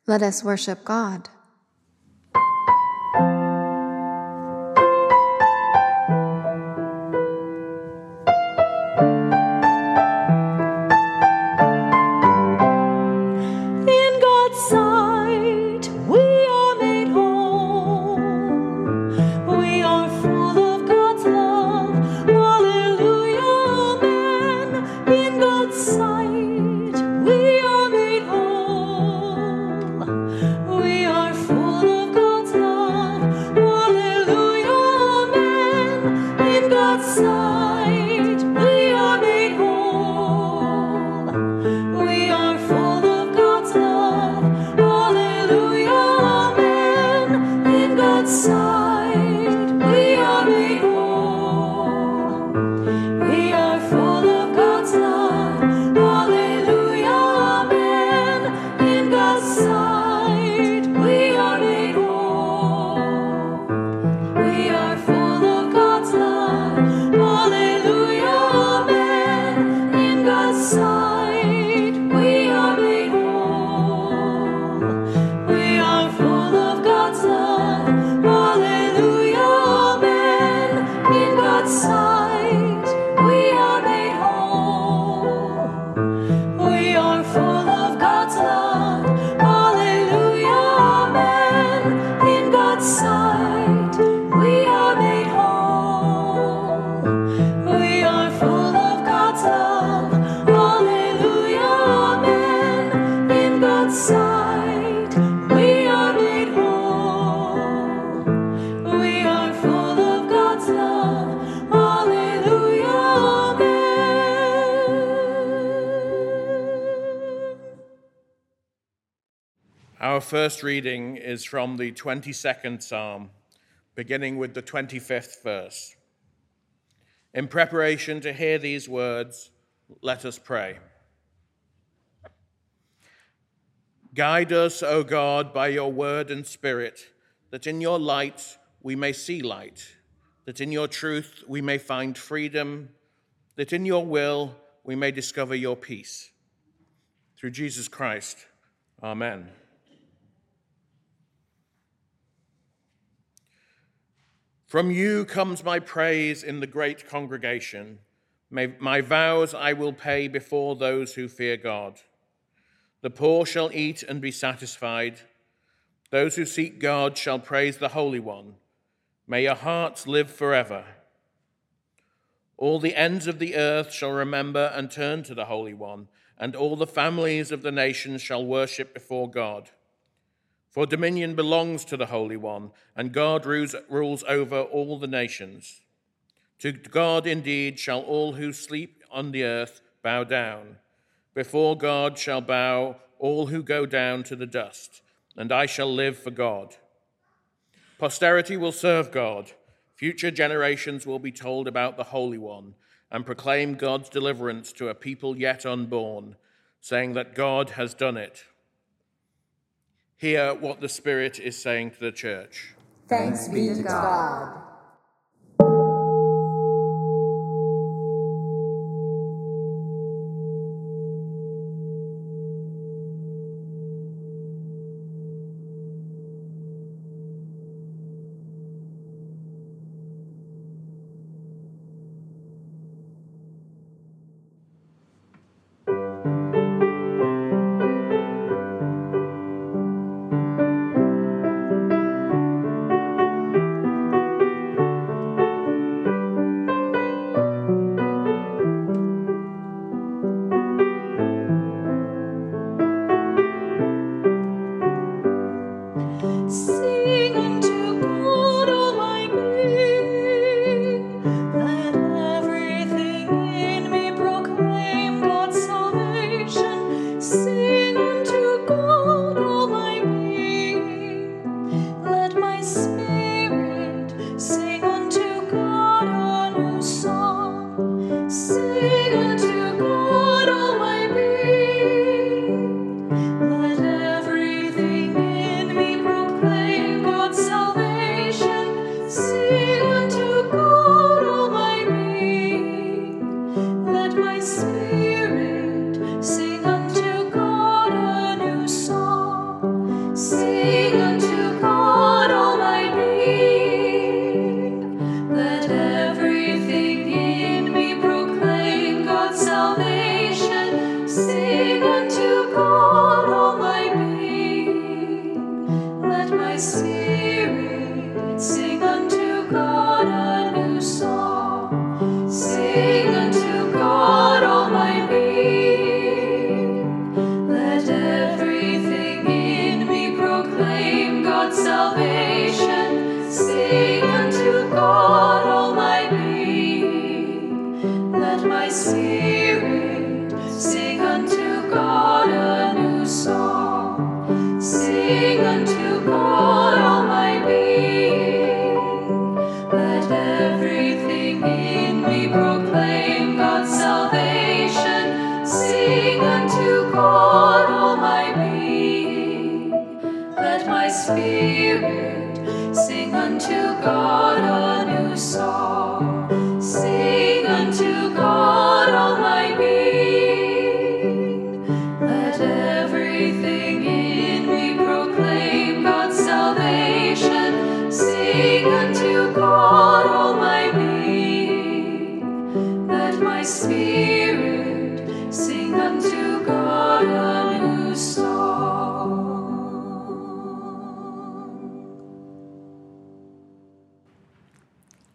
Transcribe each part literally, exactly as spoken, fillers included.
Let us worship God. In God's sight, we are made whole. We are full of God's love. Hallelujah, amen. In God's sight, we are made whole. We are full of God's love. Hallelujah, amen. In God's sight, we are made whole. We are full of God's love. Hallelujah, amen. In God's sight, we are made whole. We are full of God's love. Hallelujah, amen. In God's sight, we are made whole. We are full of God's love. Hallelujah, amen. In God's sight, we are made whole. We are full of God's love. Hallelujah, amen. In God's sight, we are made whole. We are full of God's love. Hallelujah, amen. In God's sight, we are made whole. We are full of God's love. Hallelujah, amen. In God's sight, we are made whole. We are full of God's love. Hallelujah, amen. Our first reading is from the twenty-second Psalm, beginning with the twenty-fifth verse. In preparation to hear these words, let us pray. Guide us, O God, by your word and spirit, that in your light we may see light, that in your truth we may find freedom, that in your will we may discover your peace. Through Jesus Christ, amen. From you comes my praise in the great congregation. May, my vows I will pay before those who fear God. The poor shall eat and be satisfied. Those who seek God shall praise the Holy One. May your hearts live forever. All the ends of the earth shall remember and turn to the Holy One, and all the families of the nations shall worship before God. For dominion belongs to the Holy One, and God rules, rules over all the nations. To God indeed shall all who sleep on the earth bow down. Before God shall bow all who go down to the dust, and I shall live for God. Posterity will serve God. Future generations will be told about the Holy One and proclaim God's deliverance to a people yet unborn, saying that God has done it. Hear what the Spirit is saying to the church. Thanks be to God.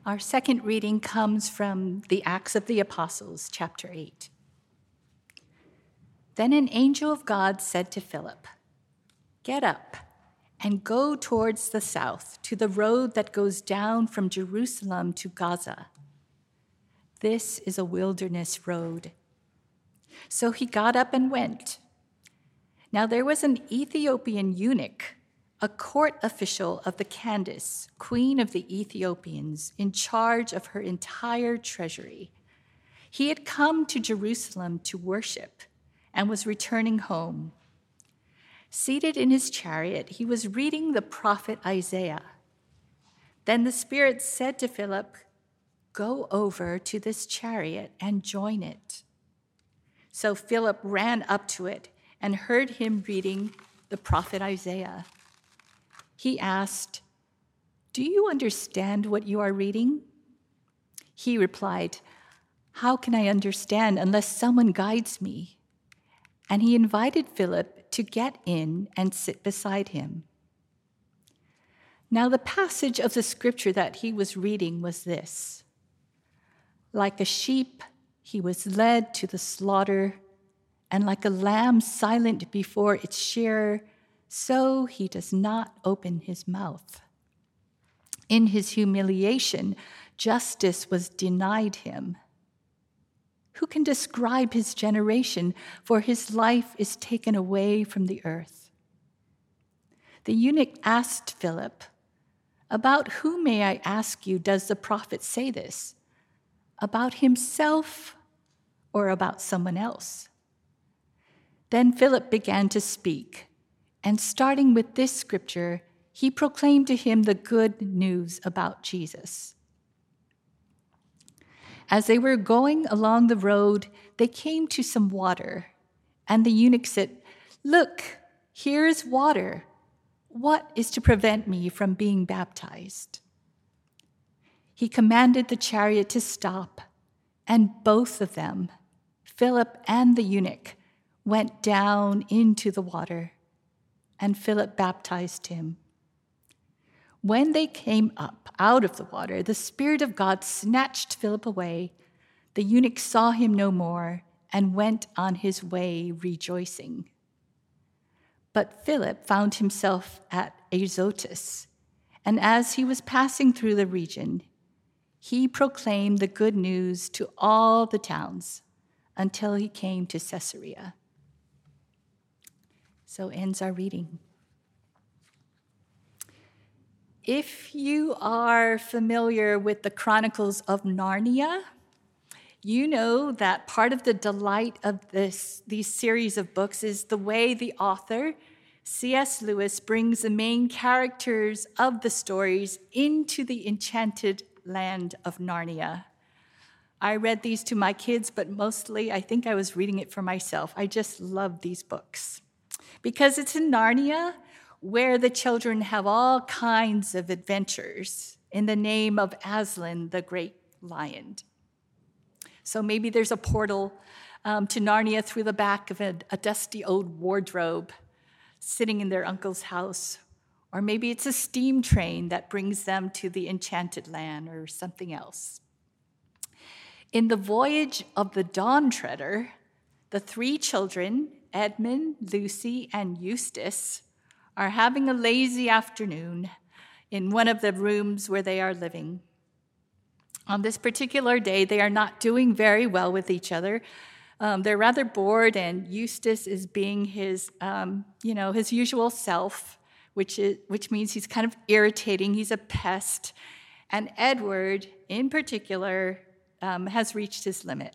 Our second reading comes from the Acts of the Apostles, chapter eight. Then an angel of God said to Philip, "Get up and go towards the south to the road that goes down from Jerusalem to Gaza. This is a wilderness road." So he got up and went. Now there was an Ethiopian eunuch, a court official of the Candace, queen of the Ethiopians, in charge of her entire treasury. He had come to Jerusalem to worship and was returning home. Seated in his chariot, he was reading the prophet Isaiah. Then the Spirit said to Philip, "Go over to this chariot and join it." So Philip ran up to it and heard him reading the prophet Isaiah. He asked, "Do you understand what you are reading?" He replied, "How can I understand unless someone guides me?" And he invited Philip to get in and sit beside him. Now the passage of the scripture that he was reading was this: "Like a sheep, he was led to the slaughter, and like a lamb silent before its shearer, so he does not open his mouth. In his humiliation, justice was denied him. Who can describe his generation? For his life is taken away from the earth." The eunuch asked Philip, "About whom, may I ask you, does the prophet say this? About himself or about someone else?" Then Philip began to speak, and starting with this scripture, he proclaimed to him the good news about Jesus. As they were going along the road, they came to some water, and the eunuch said, "Look, here is water. What is to prevent me from being baptized?" He commanded the chariot to stop, and both of them, Philip and the eunuch, went down into the water, and Philip baptized him. When they came up out of the water, the Spirit of God snatched Philip away. The eunuch saw him no more and went on his way rejoicing. But Philip found himself at Azotus, and as he was passing through the region, he proclaimed the good news to all the towns until he came to Caesarea. So ends our reading. If you are familiar with the Chronicles of Narnia, you know that part of the delight of this, these series of books is the way the author, C S Lewis, brings the main characters of the stories into the enchanted land of Narnia. I read these to my kids, but mostly I think I was reading it for myself. I just love these books because it's in Narnia, where the children have all kinds of adventures in the name of Aslan, the great lion. So maybe there's a portal um, to Narnia through the back of a, a dusty old wardrobe sitting in their uncle's house. Or maybe it's a steam train that brings them to the enchanted land or something else. In the voyage of the Dawn Treader, the three children, Edmund, Lucy, and Eustace, are having a lazy afternoon in one of the rooms where they are living. On this particular day, they are not doing very well with each other. Um, they're rather bored, and Eustace is being his, um, you know, his usual self, which is, which means he's kind of irritating. He's a pest. And Edward, in particular, um, has reached his limit.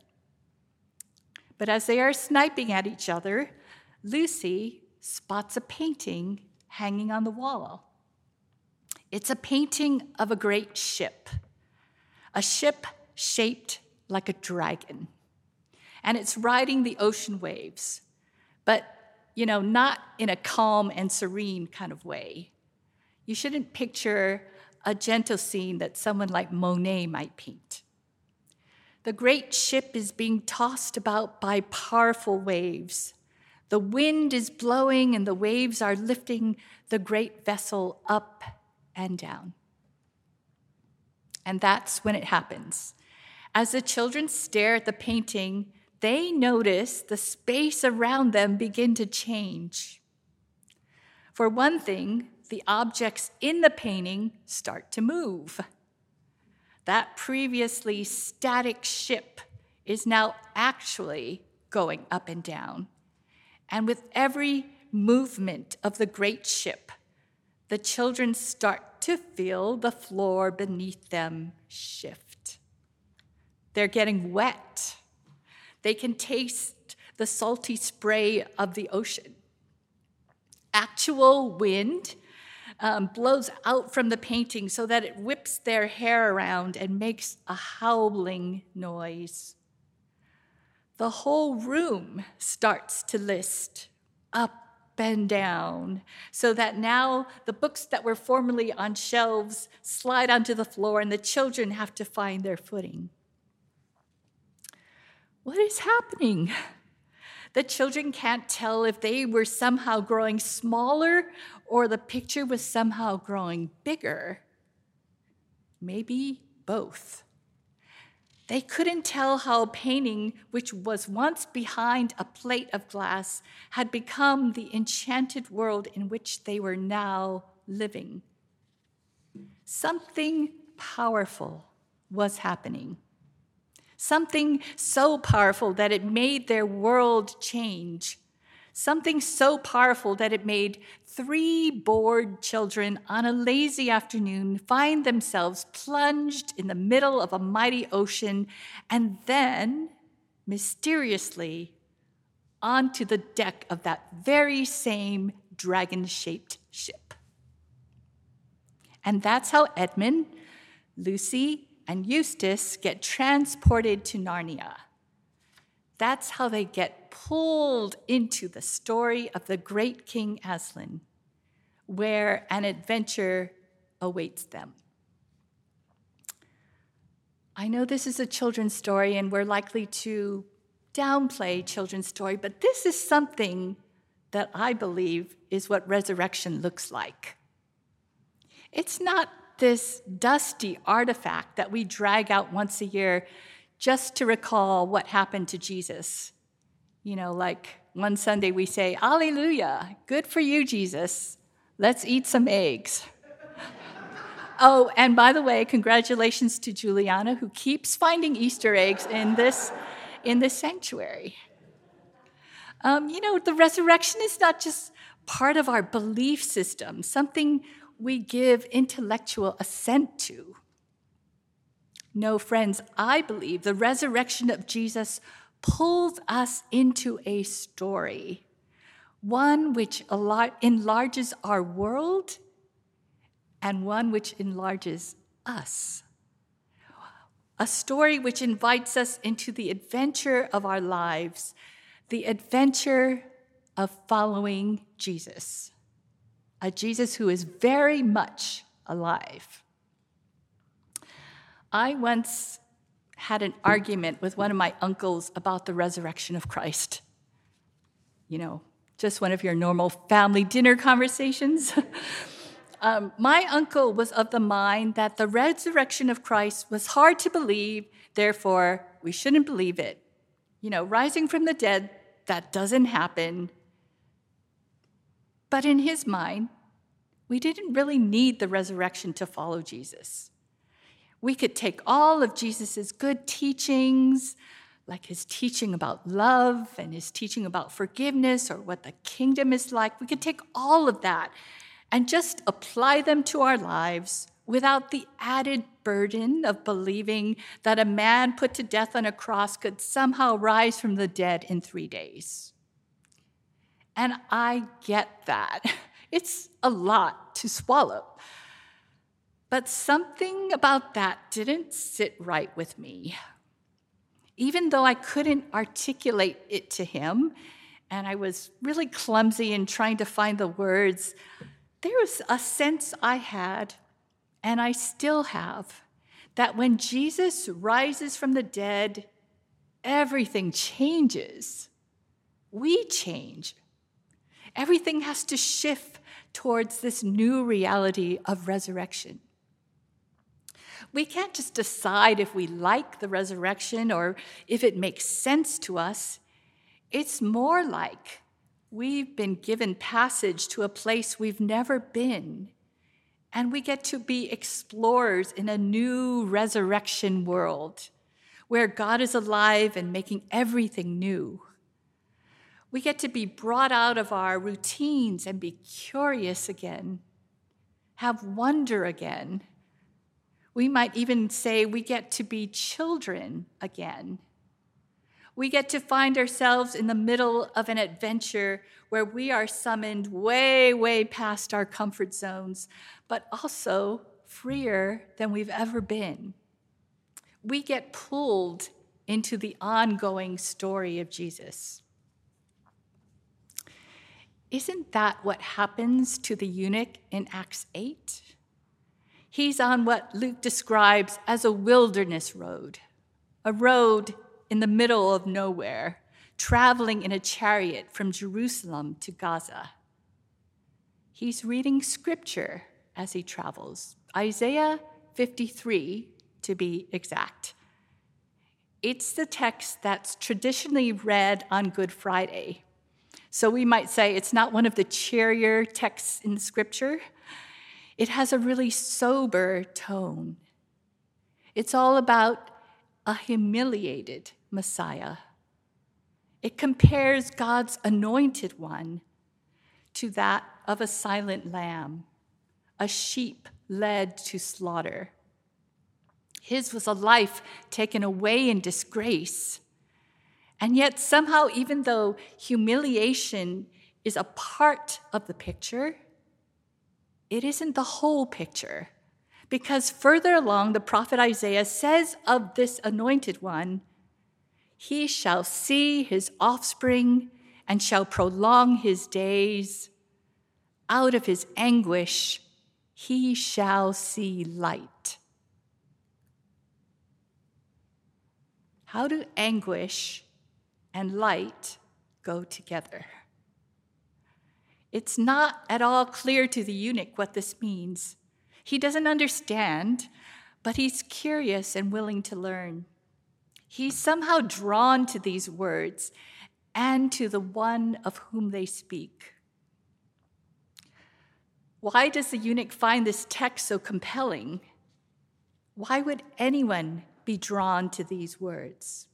But as they are sniping at each other, Lucy spots a painting hanging on the wall. It's a painting of a great ship, a ship shaped like a dragon. And it's riding the ocean waves, but, you know, not in a calm and serene kind of way. You shouldn't picture a gentle scene that someone like Monet might paint. The great ship is being tossed about by powerful waves. The wind is blowing and the waves are lifting the great vessel up and down. And that's when it happens. As the children stare at the painting, they notice the space around them begin to change. For one thing, the objects in the painting start to move. That previously static ship is now actually going up and down. And with every movement of the great ship, the children start to feel the floor beneath them shift. They're getting wet. They can taste the salty spray of the ocean. Actual wind um, blows out from the painting so that it whips their hair around and makes a howling noise. The whole room starts to list up and down, so that now the books that were formerly on shelves slide onto the floor and the children have to find their footing. What is happening? The children can't tell if they were somehow growing smaller or the picture was somehow growing bigger. Maybe both. They couldn't tell how a painting, which was once behind a plate of glass, had become the enchanted world in which they were now living. Something powerful was happening. Something so powerful that it made their world change. Something so powerful that it made three bored children on a lazy afternoon find themselves plunged in the middle of a mighty ocean and then, mysteriously, onto the deck of that very same dragon-shaped ship. And that's how Edmund, Lucy, and Eustace get transported to Narnia. That's how they get pulled into the story of the great King Aslan, where an adventure awaits them. I know this is a children's story, and we're likely to downplay children's story, but this is something that I believe is what resurrection looks like. It's not this dusty artifact that we drag out once a year just to recall what happened to Jesus. You know, like one Sunday we say, "Hallelujah, good for you, Jesus. Let's eat some eggs." Oh, and by the way, congratulations to Juliana, who keeps finding Easter eggs in this, in this sanctuary. Um, you know, the resurrection is not just part of our belief system, something we give intellectual assent to. No, friends, I believe the resurrection of Jesus pulls us into a story, one which enlarges our world and one which enlarges us. A story which invites us into the adventure of our lives, the adventure of following Jesus, a Jesus who is very much alive. I once had an argument with one of my uncles about the resurrection of Christ. You know, just one of your normal family dinner conversations. um, my uncle was of the mind that the resurrection of Christ was hard to believe, therefore we shouldn't believe it. You know, rising from the dead, that doesn't happen. But in his mind, we didn't really need the resurrection to follow Jesus. We could take all of Jesus's good teachings, like his teaching about love and his teaching about forgiveness or what the kingdom is like. We could take all of that and just apply them to our lives without the added burden of believing that a man put to death on a cross could somehow rise from the dead in three days. And I get that. It's a lot to swallow. But something about that didn't sit right with me. Even though I couldn't articulate it to him, and I was really clumsy in trying to find the words, there was a sense I had, and I still have, that when Jesus rises from the dead, everything changes. We change. Everything has to shift towards this new reality of resurrection. We can't just decide if we like the resurrection or if it makes sense to us. It's more like we've been given passage to a place we've never been, and we get to be explorers in a new resurrection world where God is alive and making everything new. We get to be brought out of our routines and be curious again, have wonder again. We might even say we get to be children again. We get to find ourselves in the middle of an adventure where we are summoned way, way past our comfort zones, but also freer than we've ever been. We get pulled into the ongoing story of Jesus. Isn't that what happens to the eunuch in Acts eight? He's on what Luke describes as a wilderness road, a road in the middle of nowhere, traveling in a chariot from Jerusalem to Gaza. He's reading scripture as he travels, Isaiah fifty-three to be exact. It's the text that's traditionally read on Good Friday. So we might say it's not one of the cheerier texts in scripture. It has a really sober tone. It's all about a humiliated Messiah. It compares God's anointed one to that of a silent lamb, a sheep led to slaughter. His was a life taken away in disgrace. And yet somehow, even though humiliation is a part of the picture, it isn't the whole picture. Because further along, the prophet Isaiah says of this anointed one, he shall see his offspring and shall prolong his days. Out of his anguish, he shall see light. How do anguish and light go together? It's not at all clear to the eunuch what this means. He doesn't understand, but he's curious and willing to learn. He's somehow drawn to these words and to the one of whom they speak. Why does the eunuch find this text so compelling? Why would anyone be drawn to these words?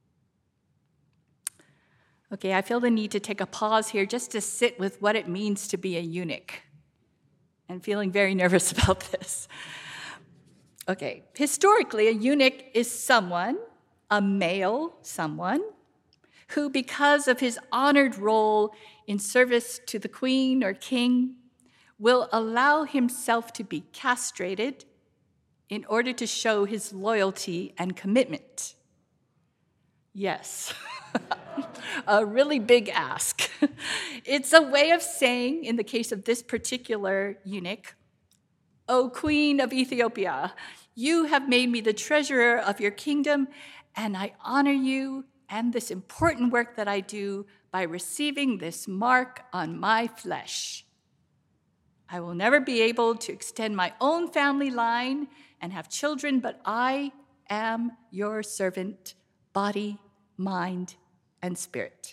Okay, I feel the need to take a pause here just to sit with what it means to be a eunuch. I'm feeling very nervous about this. Okay, historically, a eunuch is someone, a male someone, who, because of his honored role in service to the queen or king, will allow himself to be castrated in order to show his loyalty and commitment. Yes. A really big ask. It's a way of saying, in the case of this particular eunuch, "O Queen of Ethiopia, you have made me the treasurer of your kingdom, and I honor you and this important work that I do by receiving this mark on my flesh. I will never be able to extend my own family line and have children, but I am your servant, body, mind, and spirit."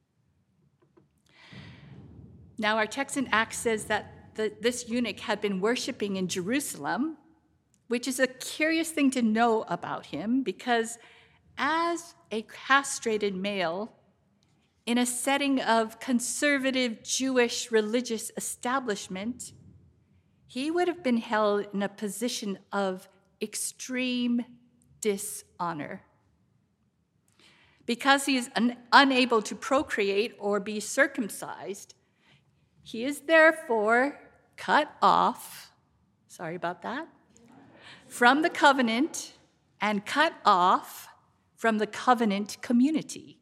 Now, our text in Acts says that the, this eunuch had been worshiping in Jerusalem, which is a curious thing to know about him, because as a castrated male in a setting of conservative Jewish religious establishment, he would have been held in a position of extreme dishonor. Because he is un- unable to procreate or be circumcised, he is therefore cut off, sorry about that, from the covenant and cut off from the covenant community.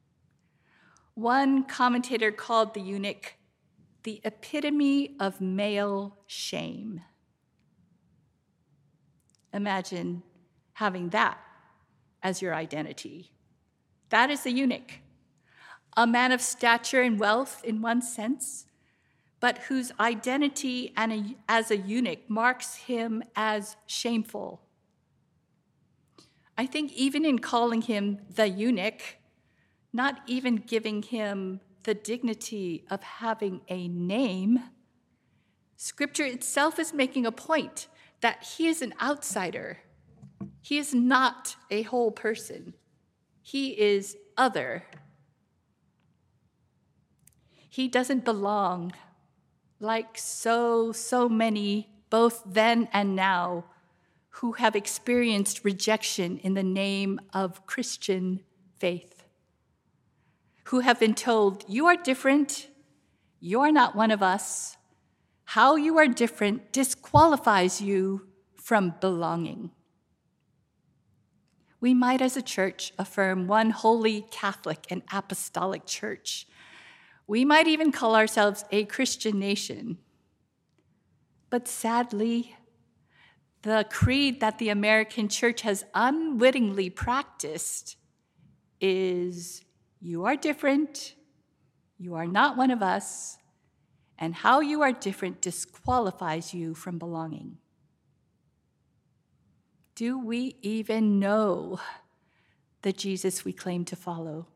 One commentator called the eunuch the epitome of male shame. Imagine having that as your identity. That is the eunuch, a man of stature and wealth in one sense, but whose identity and a, as a eunuch marks him as shameful, I think even in calling him the eunuch, not even giving him the dignity of having a name, Scripture itself is making a point that he is an outsider. He is not a whole person. He is other. He doesn't belong, like so, so many, both then and now, who have experienced rejection in the name of Christian faith, who have been told, you are different, you are not one of us. How you are different disqualifies you from belonging. We might, as a church, affirm one holy Catholic and apostolic church. We might even call ourselves a Christian nation. But sadly, the creed that the American church has unwittingly practiced is, you are different, you are not one of us, and how you are different disqualifies you from belonging. Do we even know the Jesus we claim to follow?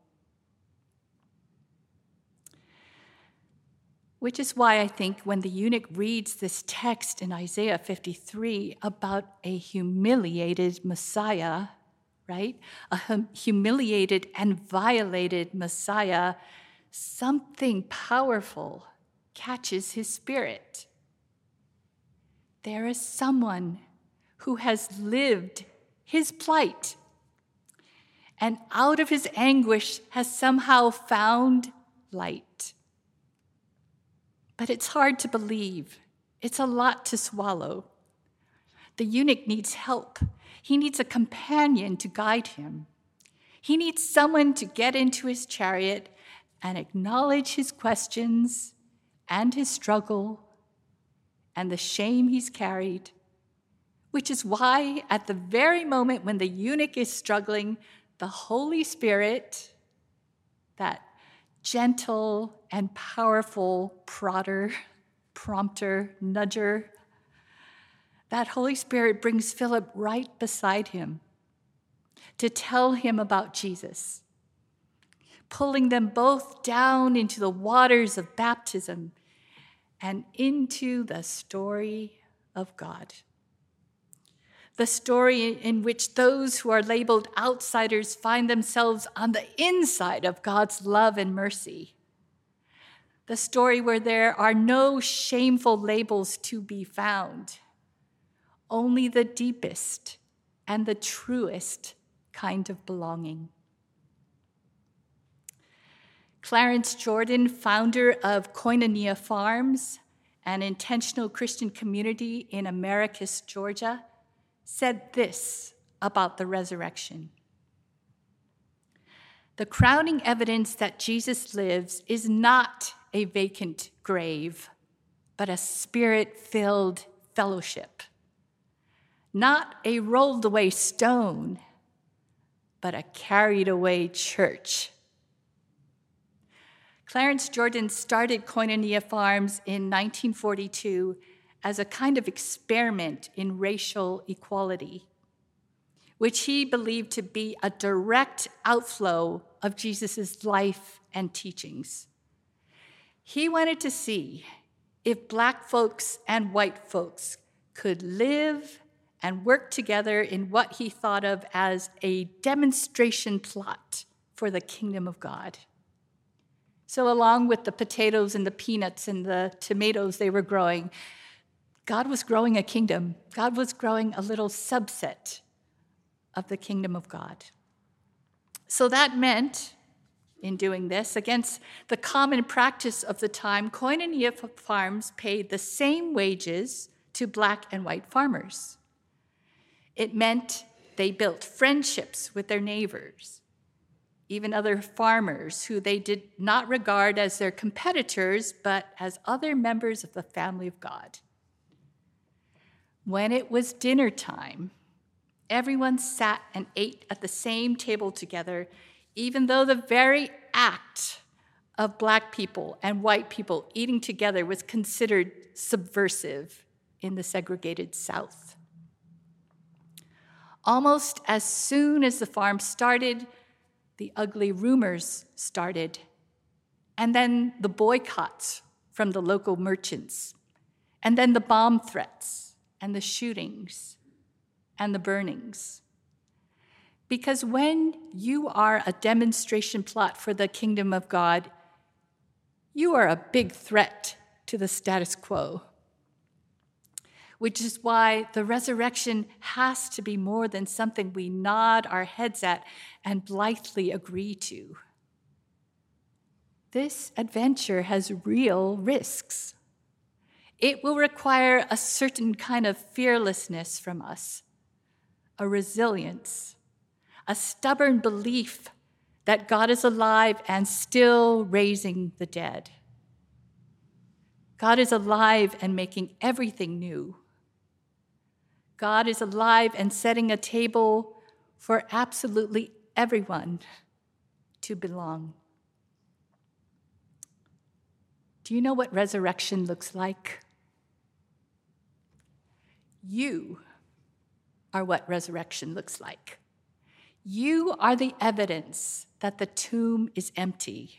Which is why I think when the eunuch reads this text in Isaiah fifty-three about a humiliated Messiah, right? A hum- humiliated and violated Messiah, something powerful catches his spirit. There is someone who has lived his plight and out of his anguish has somehow found light. But it's hard to believe. It's a lot to swallow. The eunuch needs help. He needs a companion to guide him. He needs someone to get into his chariot and acknowledge his questions and his struggle and the shame he's carried, which is why at the very moment when the eunuch is struggling, the Holy Spirit, that gentle and powerful prodder, prompter, nudger, that Holy Spirit brings Philip right beside him to tell him about Jesus, pulling them both down into the waters of baptism and into the story of God. The story in which those who are labeled outsiders find themselves on the inside of God's love and mercy. The story where there are no shameful labels to be found, only the deepest and the truest kind of belonging. Clarence Jordan, founder of Koinonia Farms, an intentional Christian community in Americus, Georgia, said this about the resurrection. The crowning evidence that Jesus lives is not a vacant grave, but a spirit-filled fellowship. Not a rolled-away stone, but a carried-away church. Clarence Jordan started Koinonia Farms in nineteen forty-two as a kind of experiment in racial equality, which he believed to be a direct outflow of Jesus' life and teachings. He wanted to see if Black folks and white folks could live and work together in what he thought of as a demonstration plot for the kingdom of God. So along with the potatoes and the peanuts and the tomatoes they were growing, God was growing a kingdom. God was growing a little subset of the kingdom of God. So that meant, in doing this, against the common practice of the time, Koinonia Farms paid the same wages to Black and white farmers. It meant they built friendships with their neighbors, even other farmers who they did not regard as their competitors, but as other members of the family of God. When it was dinner time, everyone sat and ate at the same table together, even though the very act of Black people and white people eating together was considered subversive in the segregated South. Almost as soon as the farm started, the ugly rumors started, and then the boycotts from the local merchants, and then the bomb threats, and the shootings, and the burnings. Because when you are a demonstration plot for the kingdom of God, you are a big threat to the status quo. Which is why the resurrection has to be more than something we nod our heads at and blithely agree to. This adventure has real risks. It will require a certain kind of fearlessness from us, a resilience, a stubborn belief that God is alive and still raising the dead. God is alive and making everything new. God is alive and setting a table for absolutely everyone to belong. Do you know what resurrection looks like? You are what resurrection looks like. You are the evidence that the tomb is empty.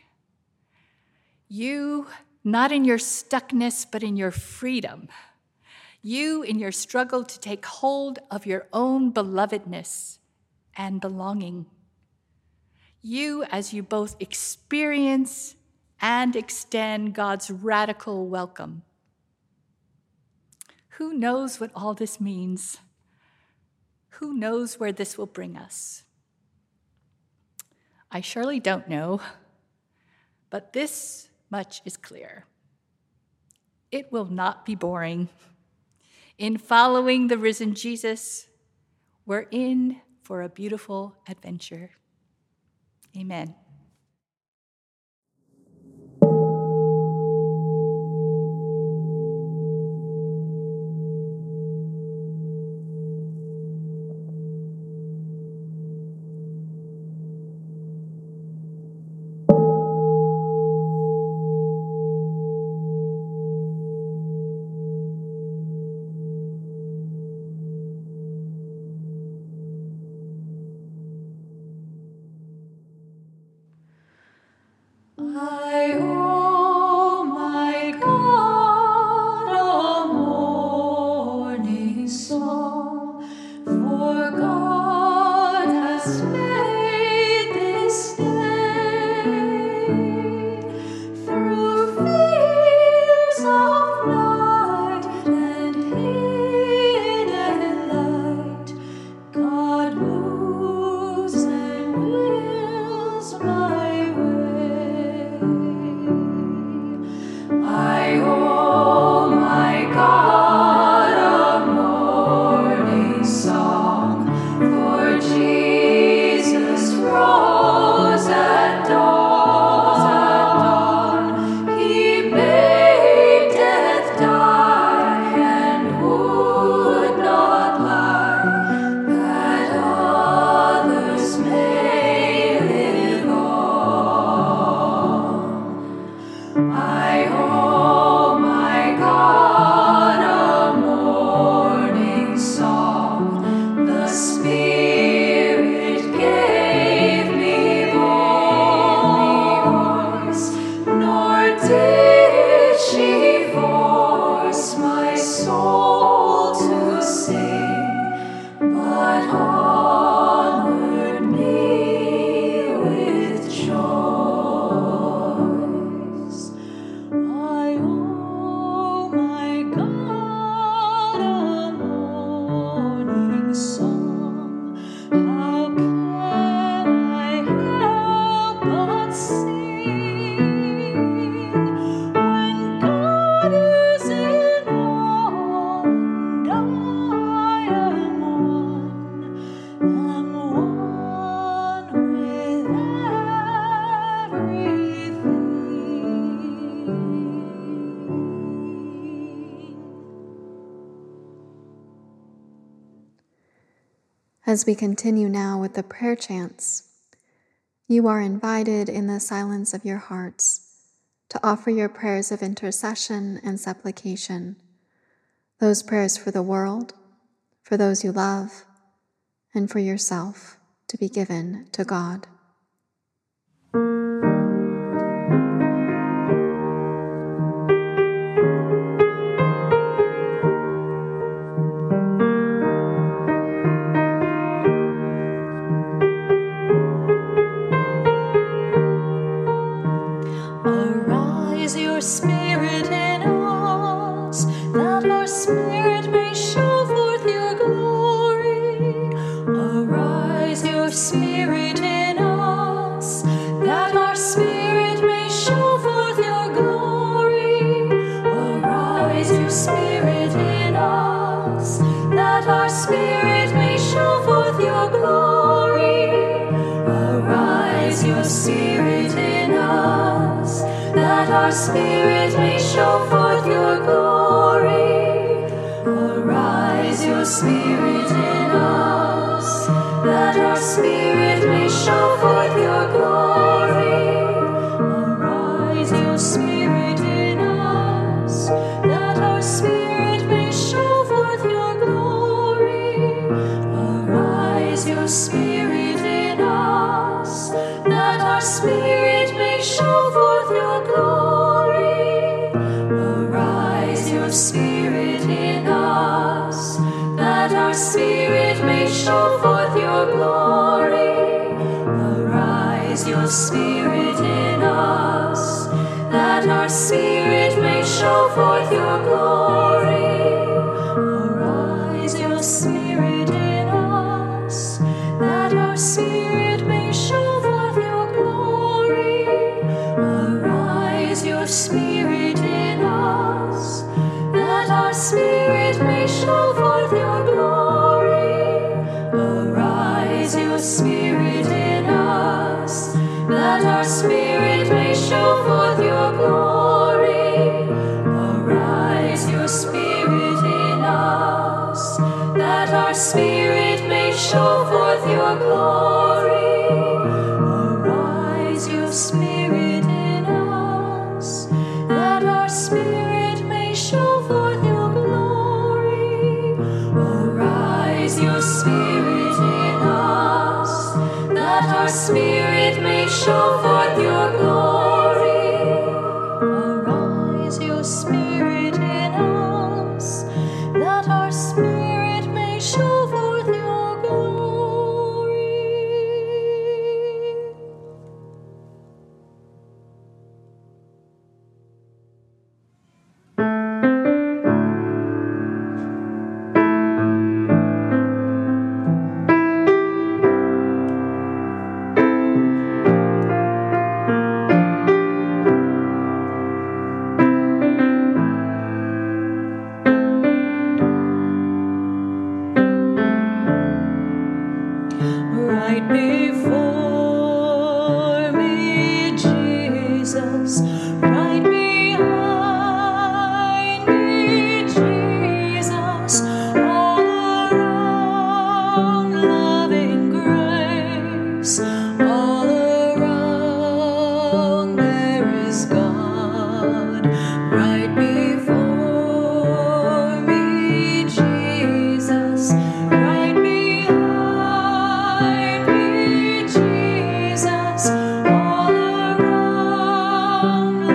You, not in your stuckness, but in your freedom. You in your struggle to take hold of your own belovedness and belonging. You as you both experience and extend God's radical welcome. Who knows what all this means? Who knows where this will bring us? I surely don't know, but this much is clear. It will not be boring. In following the risen Jesus, we're in for a beautiful adventure. Amen. I owe my God a morning song, for God has made this day. Through fears of night and hidden light, God moves and wills my way. I owe my God a morning song, for Jesus rose at dawn. He made death die and would not lie, that others may live on. I owe my God a morning song. The Spirit gave me voice, nor did she force my soul to sing, but honored me with choice. I owe my God a morning song. How can I help but sing when God is in all and I am one, am one with everything. As we continue now with the prayer chants, you are invited in the silence of your hearts to offer your prayers of intercession and supplication, those prayers for the world, for those you love, and for yourself to be given to God. Arise, your spirit in us, that our spirit may show forth your glory. Arise, your spirit in us, that our spirit may show forth your glory. Arise, your spirit in us, that our spirit may show forth your glory. Arise, your spirit in us, that our spirit may show forth your glory. Arise, your spirit in us, that our spirit may show forth your glory. Arise, your spirit in us, that our spirit may show forth your glory. Arise, your spirit in us, that our spirit may show forth your glory. Arise, your spirit in us, that our spirit may show forth your glory. Arise, your spirit in us, that our spirit may show forth your glory. Arise, your spirit in us, that our spirit may show forth your glory. Arise, your spirit in us, that our spirit may show forth your glory. Arise, your spirit in us, that our spirit may show forth your glory. Arise, your spirit in us, that our spirit may show forth your glory. Arise, your spirit in us, that our spirit may show forth your glory. Arise, your spirit in us, that our spirit may show forth your glory. Arise, your spirit in us, that our spirit may show forth your glory. Right before me, Jesus, right behind me, Jesus, all around loving grace, all around there is God. Right before me, Jesus, right behind me, Jesus, all around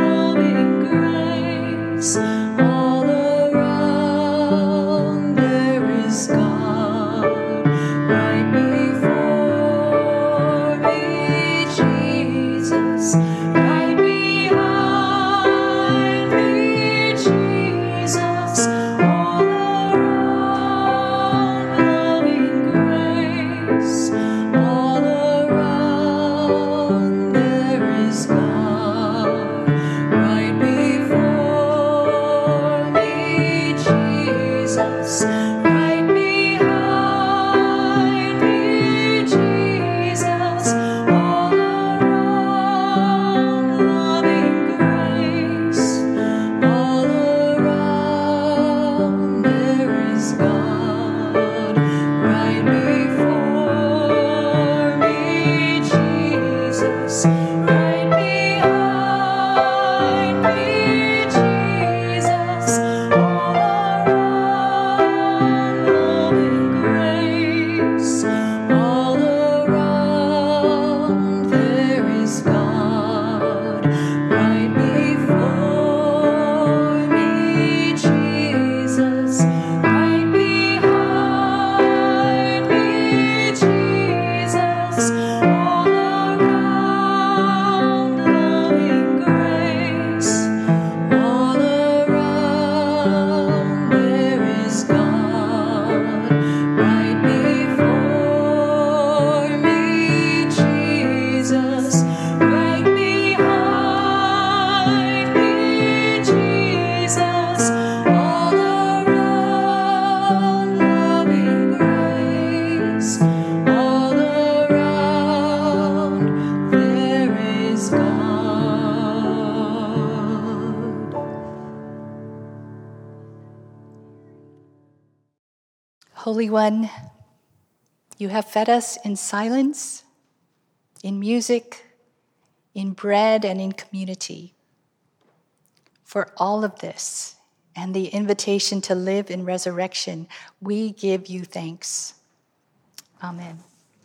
Holy One, you have fed us in silence, in music, in bread, and in community. For all of this and the invitation to live in resurrection, we give you thanks. Amen.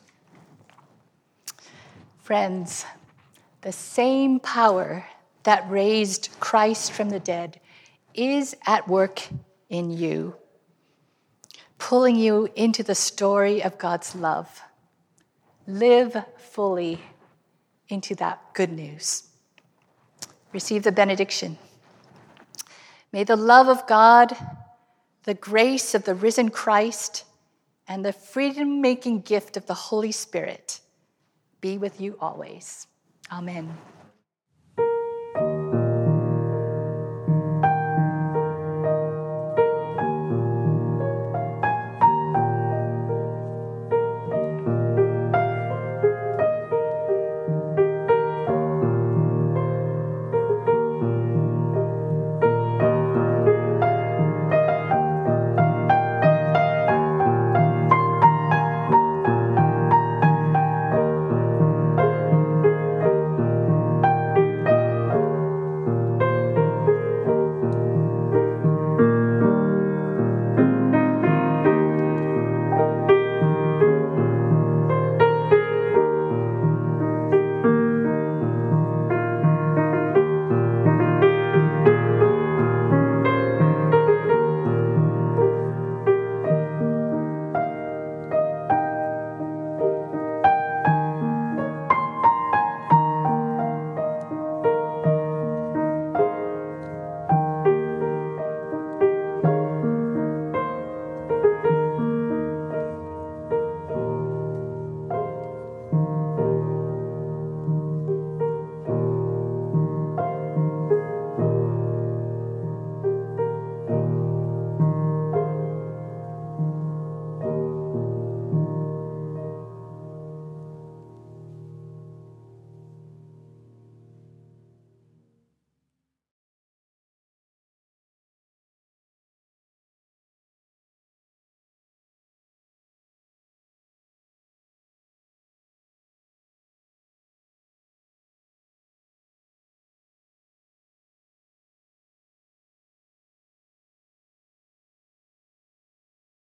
Friends, the same power that raised Christ from the dead is at work in you, pulling you into the story of God's love. Live fully into that good news. Receive the benediction. May the love of God, the grace of the risen Christ, and the freedom-making gift of the Holy Spirit be with you always. Amen.